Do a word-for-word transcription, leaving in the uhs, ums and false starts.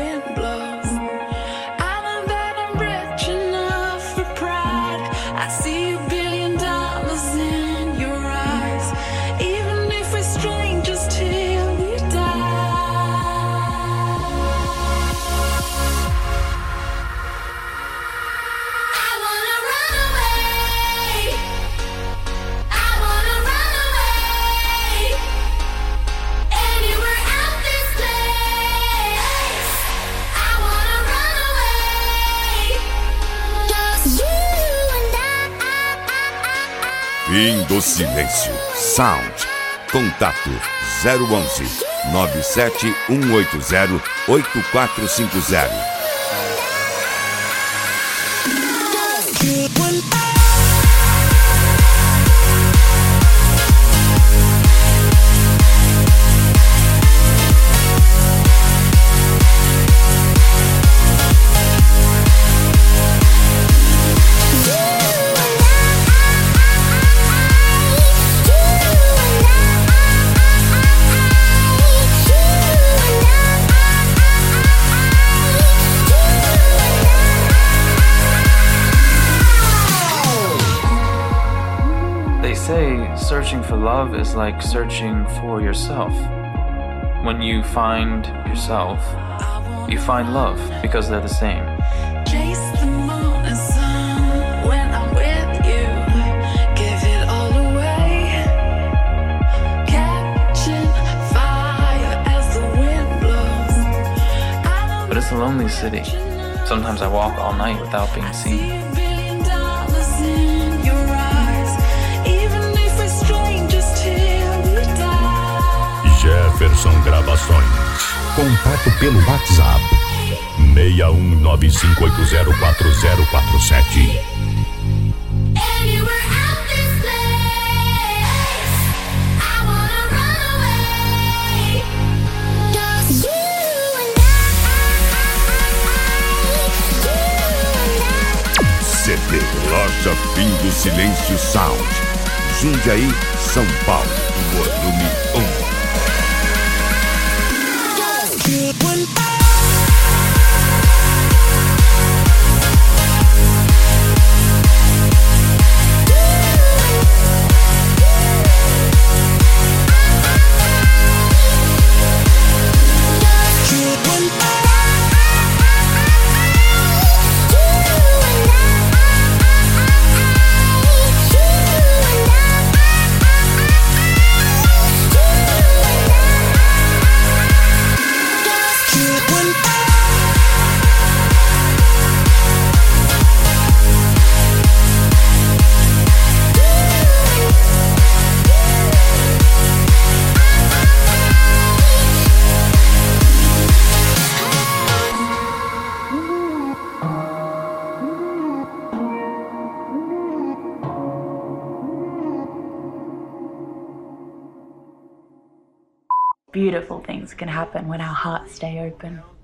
wind blows. I know that I'm rich enough for pride. I see a billion dollars in your eyes. Even if we're strangers till we die. I wanna run away. I wanna run away. Anywhere out this place. I wanna run away. Just you and I. Fim do Silêncio Sound. Contato zero onze nove sete um oito zero oito quatro cinco zero. They say searching for love is like searching for yourself. When you find yourself, you find love because they're the same. Chase the moon and sun when I'm with you. Give it all away. Catching fire as the wind blows. I know But it's a lonely city. Sometimes I walk all night without being see seen. a billion dollars in your eyes. Even if we're strangers till we die. Jefferson Gravações. Contato pelo WhatsApp seis um nove cinco oito zero quatro zero quatro sete. Anywhere out this place. I wanna run away. Just you and I. C D Loja Fim do Silêncio Sound. Jundiaí, São Paulo. Volume um. Beautiful things can happen when our hearts stay open.